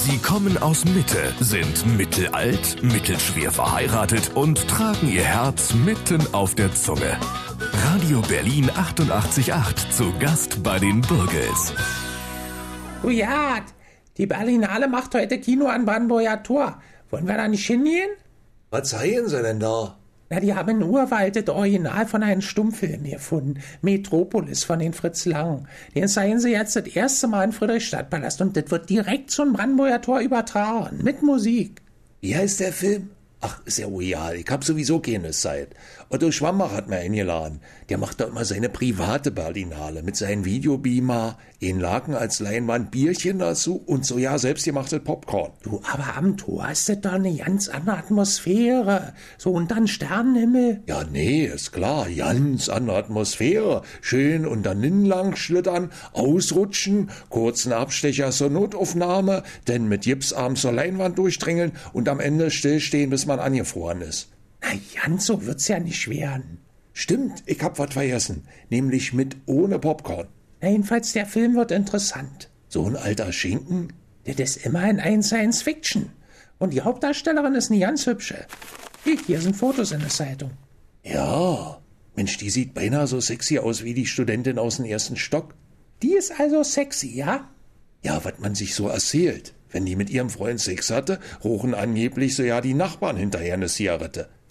Sie kommen aus Mitte, sind mittelalt, mittelschwer verheiratet und tragen ihr Herz mitten auf der Zunge. Radio Berlin 88.8 zu Gast bei den Burgels. Du ja, die Berlinale macht heute Kino an Brandenburger Tor. Wollen wir da nicht hingehen? Was zeigen sie denn da? Na, die haben in Urwald das Original von einem Stummfilm gefunden. Metropolis von den Fritz Lang. Den zeigen sie jetzt das erste Mal im Friedrichstadtpalast und das wird direkt zum Brandenburger Tor übertragen. Mit Musik. Wie heißt der Film? Ach, ist ja royal. Ich hab sowieso keine Zeit. Otto Schwammach hat mir eingeladen. Der macht da immer seine private Berlinale mit seinen Videobeamer, einen Laken als Leinwand, Bierchen dazu und so ja selbstgemachtes Popcorn. Du, aber am Tor ist das doch eine ganz andere Atmosphäre. So unter den Sternenhimmel. Ja, nee, ist klar. Ganz andere Atmosphäre. Schön unter Ninnen lang schlittern, ausrutschen, kurzen Abstecher zur Notaufnahme, denn mit Gipsarm zur Leinwand durchdrängeln und am Ende stillstehen, bis man angefroren ist. Na, ganz so wird's ja nicht werden. Stimmt, ich hab was vergessen. Nämlich mit ohne Popcorn. Na, jedenfalls, der Film wird interessant. So ein alter Schinken? Das ist immerhin ein Science-Fiction. Und die Hauptdarstellerin ist eine ganz hübsche. Hier sind Fotos in der Zeitung. Ja, Mensch, die sieht beinahe so sexy aus wie die Studentin aus dem ersten Stock. Die ist also sexy, ja? Ja, was man sich so erzählt. Wenn die mit ihrem Freund Sex hatte, rochen angeblich so ja die Nachbarn hinterher eine Zigarette.